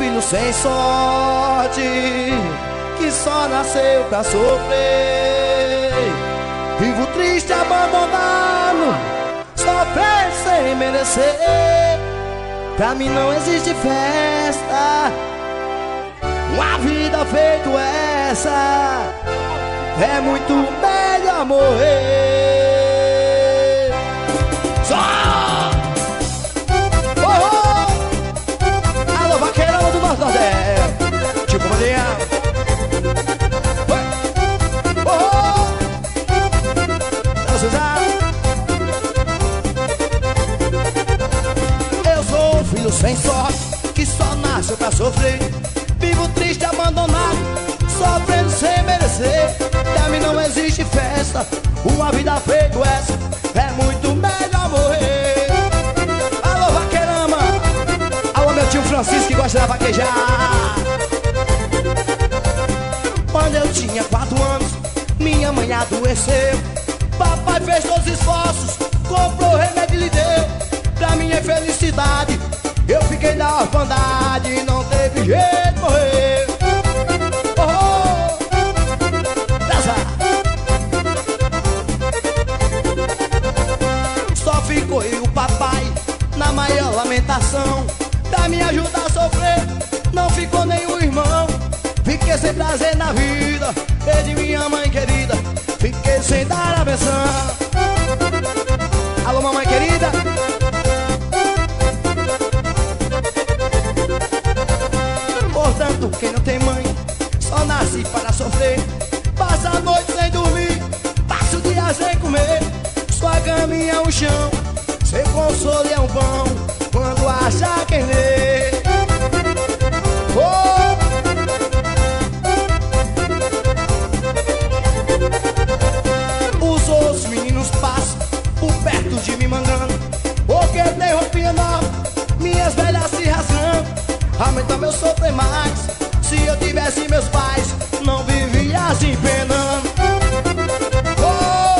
filho sem sorte, que só nasceu pra sofrer. Vivo triste, abandonado, sofrendo sem merecer. Pra mim não existe festa, uma vida feita essa, é muito melhor morrer. Só! Oh, oh! Alô, vaqueirão do Nordeste, tipo Maria. Oh, oh! Eu sou um filho sem sorte, que só nasceu pra sofrer. Vivo triste, abandonado, sofrendo sem merecer. Pra mim não existe festa, uma vida feita essa, é muito melhor morrer. Alô, vaqueirama, alô, meu tio Francisco, que gosta de vaquejar. Quando eu tinha 4 anos, minha mãe adoeceu. Papai fez todos os esforços, comprou remédio e lhe deu. Pra minha infelicidade, eu fiquei na orfandade e não teve jeito de morrer. Oh, oh, só ficou eu e o papai na maior lamentação. Pra me ajudar a sofrer, não ficou nenhum irmão. Fiquei sem prazer na vida, perdi minha mãe querida, fiquei sem dar a benção. Alô, mamãe querida. Portanto, quem não tem mãe só nasce para sofrer. Passa a noite sem dormir, passa o dia sem comer. Sua caminha é um chão, seu consolo é um pão, quando acha quem lê. Oh! Os outros meninos passam por perto de mim mangando, porque tem roupinha nova, minhas velhas se rasgando. Aumenta meu sofrer mais, se eu tivesse meus pais, não vivia assim penando. Oh!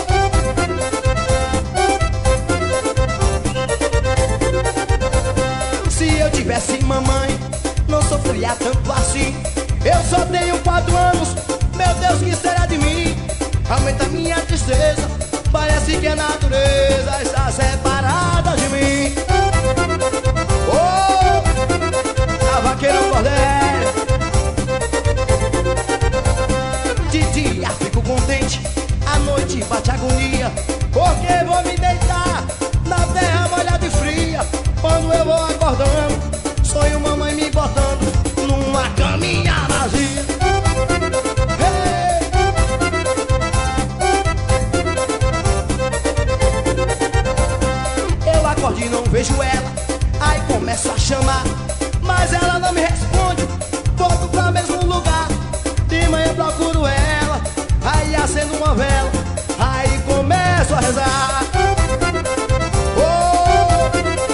Se eu tivesse mamãe, não sofria tanto assim. Eu só tenho 4 anos, meu Deus, que será de mim? Aumenta minha tristeza, parece que a natureza está separada de mim. Oh, a vaqueirão Nordeste. De dia fico contente, à noite bate agonia, porque vou me deitar na terra molhada e fria. Quando eu vou acordando, sonho mamãe me botando numa caminha vazia. E não vejo ela, aí começo a chamar, mas ela não me responde. Volto pra mesmo lugar, de manhã procuro ela, aí acendo uma vela, aí começo a rezar. Oh!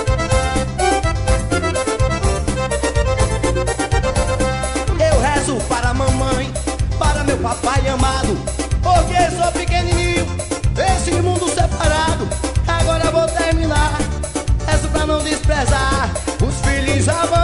Eu rezo para a mamãe, para meu papai amado, porque sou pequenininho, esse mundo separado. Agora vou terminar, pra não desprezar os filhos amados.